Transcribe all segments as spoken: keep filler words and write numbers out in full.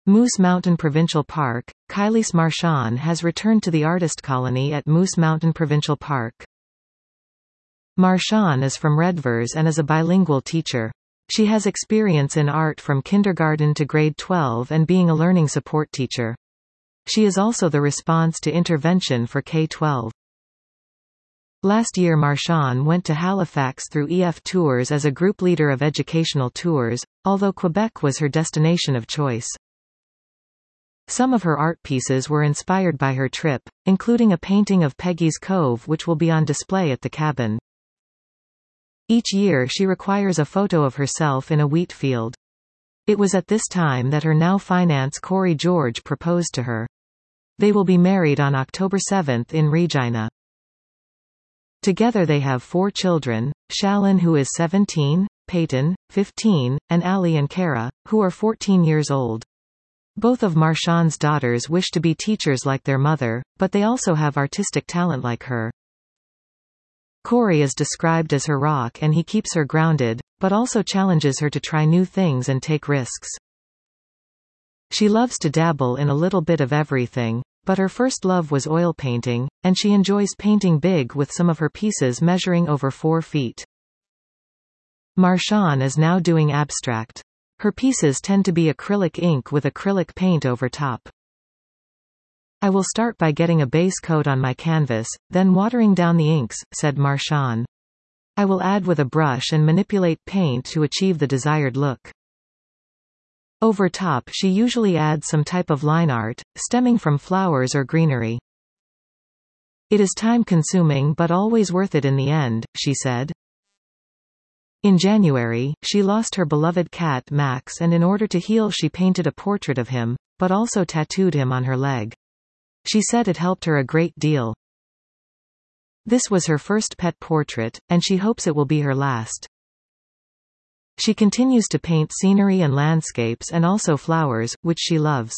Moose Mountain Provincial Park. Kailis Marchand has returned to the artist colony at Moose Mountain Provincial Park. Marchand is from Redvers and is a bilingual teacher. She has experience in art from kindergarten to grade twelve and being a learning support teacher. She is also the response to intervention for K twelve. Last year Marchand went to Halifax through E F Tours as a group leader of educational tours, although Quebec was her destination of choice. Some of her art pieces were inspired by her trip, including a painting of Peggy's Cove which will be on display at the cabin. Each year she requires a photo of herself in a wheat field. It was at this time that her now finance Corey George proposed to her. They will be married on October seventh in Regina. Together they have four children, Shalyn who is seventeen, Peyton, fifteen, and Ali and Kara, who are fourteen years old. Both of Marchand's daughters wish to be teachers like their mother, but they also have artistic talent like her. Corey is described as her rock and he keeps her grounded, but also challenges her to try new things and take risks. She loves to dabble in a little bit of everything, but her first love was oil painting, and she enjoys painting big with some of her pieces measuring over four feet. Marchand is now doing abstract. Her pieces tend to be acrylic ink with acrylic paint over top. I will start by getting a base coat on my canvas, then watering down the inks, said Marchand. I will add with a brush and manipulate paint to achieve the desired look. Over top she usually adds some type of line art, stemming from flowers or greenery. It is time-consuming but always worth it in the end, she said. In January, she lost her beloved cat Max and in order to heal she painted a portrait of him, but also tattooed him on her leg. She said it helped her a great deal. This was her first pet portrait, and she hopes it will be her last. She continues to paint scenery and landscapes and also flowers, which she loves.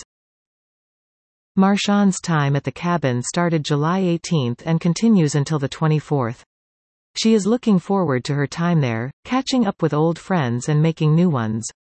Marchand's time at the cabin started July eighteenth and continues until the twenty-fourth. She is looking forward to her time there, catching up with old friends and making new ones.